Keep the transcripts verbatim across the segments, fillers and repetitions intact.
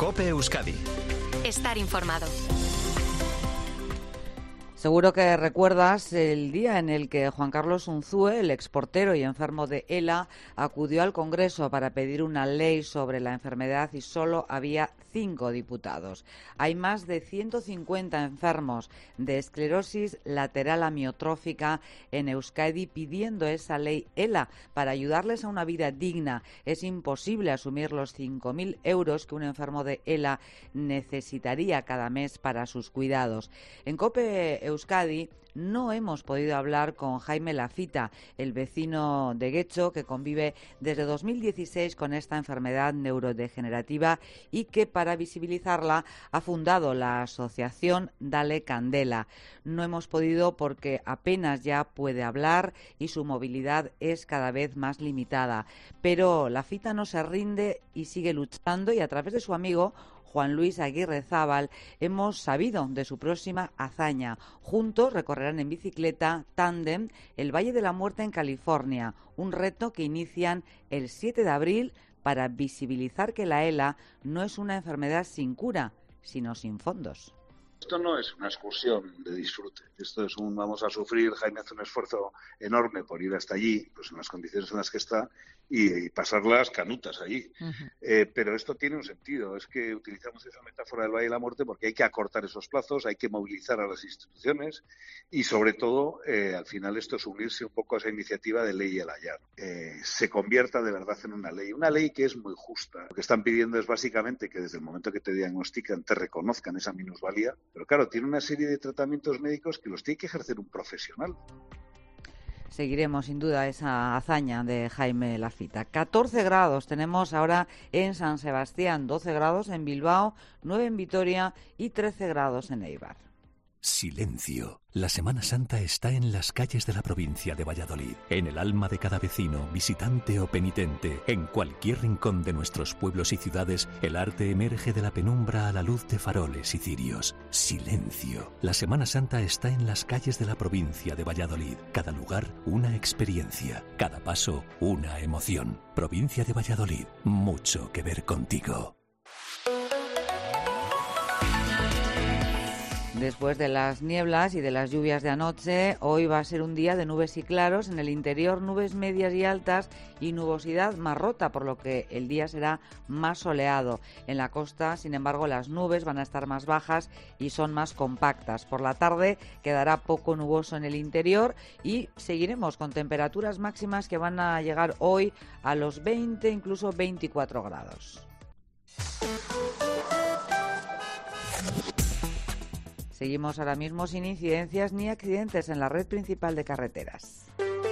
COPE Euskadi. Estar informado. Seguro que recuerdas el día en el que Juan Carlos Unzúe, el exportero y enfermo de ELA, acudió al Congreso para pedir una ley sobre la enfermedad y solo había cinco diputados. Hay más de ciento cincuenta enfermos de esclerosis lateral amiotrófica en Euskadi pidiendo esa ley ELA para ayudarles a una vida digna. Es imposible asumir los cinco mil euros que un enfermo de ELA necesitaría cada mes para sus cuidados. En COPE Euskadi no hemos podido hablar con Jaime Lafita, el vecino de Getxo que convive desde dos mil dieciséis con esta enfermedad neurodegenerativa y que para visibilizarla ha fundado la asociación Dale Candela. No hemos podido porque apenas ya puede hablar y su movilidad es cada vez más limitada. Pero Lafita no se rinde y sigue luchando, y a través de su amigo Juan Luis Aguirre Zábal hemos sabido de su próxima hazaña. Juntos recorrerán en bicicleta tándem el Valle de la Muerte en California, un reto que inician el siete de abril para visibilizar que la ELA no es una enfermedad sin cura, sino sin fondos. Esto no es una excursión de disfrute, esto es un vamos a sufrir. Jaime hace un esfuerzo enorme por ir hasta allí, pues en las condiciones en las que está, y, y pasar las canutas allí. Uh-huh. Eh, pero esto tiene un sentido, es que utilizamos esa metáfora del Valle de la Muerte porque hay que acortar esos plazos, hay que movilizar a las instituciones y sobre todo, eh, al final esto es unirse un poco a esa iniciativa de ley El Ayar. Eh, se convierta de verdad en una ley, una ley que es muy justa. Lo que están pidiendo es básicamente que desde el momento que te diagnostican te reconozcan esa minusvalía. Pero claro, tiene una serie de tratamientos médicos que los tiene que ejercer un profesional. Seguiremos sin duda esa hazaña de Jaime Lafita. catorce grados tenemos ahora en San Sebastián, doce grados en Bilbao, nueve en Vitoria y trece grados en Eibar. Silencio. La Semana Santa está en las calles de la provincia de Valladolid, en el alma de cada vecino, visitante o penitente. En cualquier rincón de nuestros pueblos y ciudades, el arte emerge de la penumbra a la luz de faroles y cirios. Silencio. La Semana Santa está en las calles de la provincia de Valladolid. Cada lugar, una experiencia. Cada paso, una emoción. Provincia de Valladolid. Mucho que ver contigo. Después de las nieblas y de las lluvias de anoche, hoy va a ser un día de nubes y claros. En el interior, nubes medias y altas y nubosidad más rota, por lo que el día será más soleado. En la costa, sin embargo, las nubes van a estar más bajas y son más compactas. Por la tarde quedará poco nuboso en el interior y seguiremos con temperaturas máximas que van a llegar hoy a los veinte, incluso veinticuatro grados. Seguimos ahora mismo sin incidencias ni accidentes en la red principal de carreteras.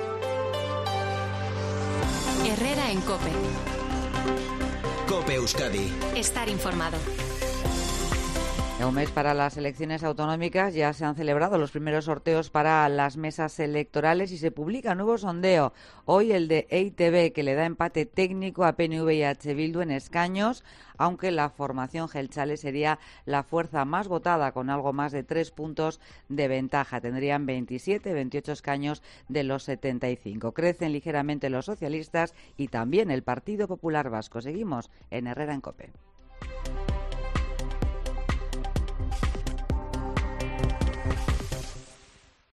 Herrera en COPE. COPE Euskadi. Estar informado. En un mes para las elecciones autonómicas ya se han celebrado los primeros sorteos para las mesas electorales y se publica un nuevo sondeo. Hoy el de E I Te Be, que le da empate técnico a P N V y H Bildu en escaños, aunque la formación Jeltzale sería la fuerza más votada con algo más de tres puntos de ventaja. Tendrían veintisiete, veintiocho escaños de los setenta y cinco. Crecen ligeramente los socialistas y también el Partido Popular Vasco. Seguimos en Herrera en COPE.